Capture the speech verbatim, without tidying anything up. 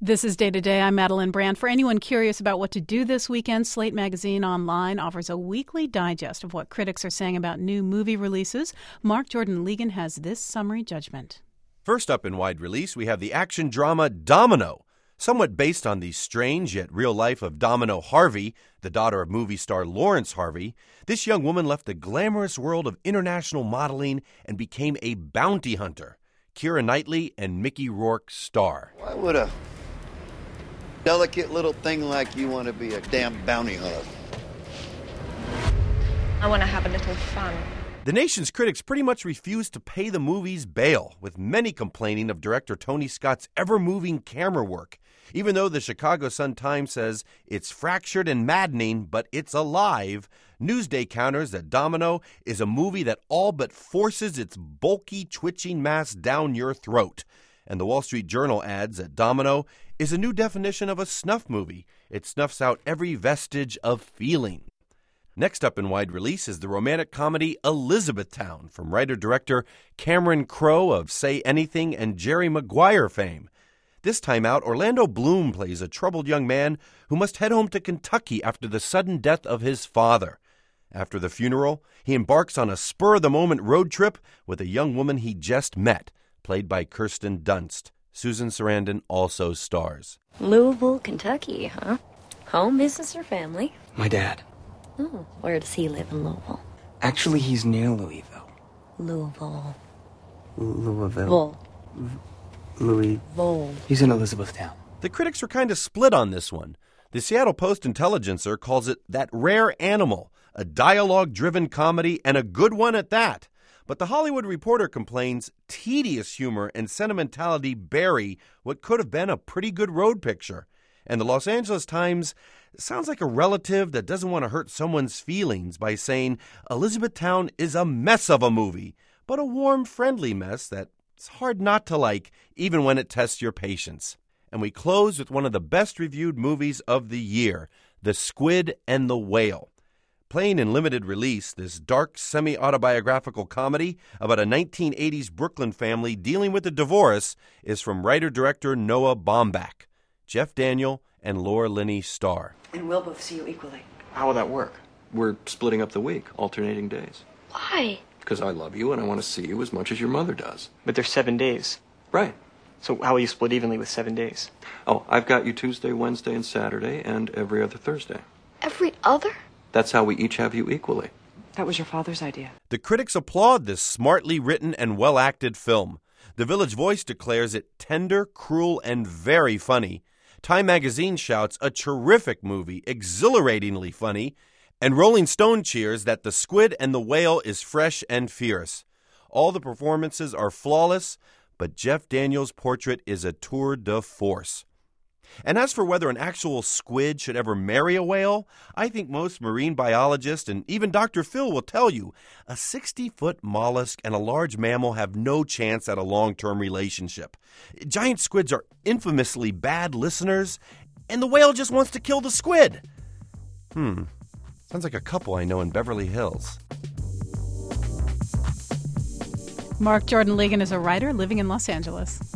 This is Day to Day. I'm Madeline Brand. For anyone curious about what to do this weekend, Slate Magazine Online offers a weekly digest of what critics are saying about new movie releases. Mark Jordan Legan has this summary judgment. First up in wide release, we have the action drama Domino. Somewhat based on the strange yet real life of Domino Harvey, the daughter of movie star Lawrence Harvey, this young woman left the glamorous world of international modeling and became a bounty hunter. Keira Knightley and Mickey Rourke star. Why would a delicate little thing like you want to be a damn bounty hunter? I want to have a little fun. The nation's critics pretty much refused to pay the movie's bail, with many complaining of director Tony Scott's ever-moving camera work. Even though the Chicago Sun-Times says it's fractured and maddening, but it's alive, Newsday counters that Domino is a movie that all but forces its bulky, twitching mass down your throat. And the Wall Street Journal adds that Domino is a new definition of a snuff movie. It snuffs out every vestige of feeling. Next up in wide release is the romantic comedy Elizabethtown from writer-director Cameron Crowe of Say Anything and Jerry Maguire fame. This time out, Orlando Bloom plays a troubled young man who must head home to Kentucky after the sudden death of his father. After the funeral, he embarks on a spur-of-the-moment road trip with a young woman he just met, played by Kirsten Dunst. Susan Sarandon also stars. Louisville, Kentucky, huh? Home, business, or family? My dad. Oh, where does he live in Louisville? Actually, he's near Louisville. Louisville. Louisville. Vol. Louis. Vol. He's in Elizabethtown. The critics were kind of split on this one. The Seattle Post-Intelligencer calls it that rare animal, a dialogue-driven comedy, and a good one at that. But the Hollywood Reporter complains tedious humor and sentimentality bury what could have been a pretty good road picture. And the Los Angeles Times sounds like a relative that doesn't want to hurt someone's feelings by saying Elizabethtown is a mess of a movie, but a warm, friendly mess that's hard not to like, even when it tests your patience. And we close with one of the best-reviewed movies of the year, The Squid and the Whale. Playing in limited release, this dark, semi-autobiographical comedy about a nineteen eighties Brooklyn family dealing with a divorce is from writer-director Noah Baumbach. Jeff Daniel and Laura Linney star. And we'll both see you equally. How will that work? We're splitting up the week, alternating days. Why? Because I love you and I want to see you as much as your mother does. But there's seven days. Right. So how will you split evenly with seven days? Oh, I've got you Tuesday, Wednesday, and Saturday, and every other Thursday. Every other? That's how we each have you equally. That was your father's idea. The critics applaud this smartly written and well-acted film. The Village Voice declares it tender, cruel, and very funny. Time magazine shouts a terrific movie, exhilaratingly funny. And Rolling Stone cheers that The Squid and the Whale is fresh and fierce. All the performances are flawless, but Jeff Daniels' portrait is a tour de force. And as for whether an actual squid should ever marry a whale, I think most marine biologists and even Doctor Phil will tell you a sixty-foot mollusk and a large mammal have no chance at a long-term relationship. Giant squids are infamously bad listeners, and the whale just wants to kill the squid. Hmm, sounds like a couple I know in Beverly Hills. Mark Jordan Legan is a writer living in Los Angeles.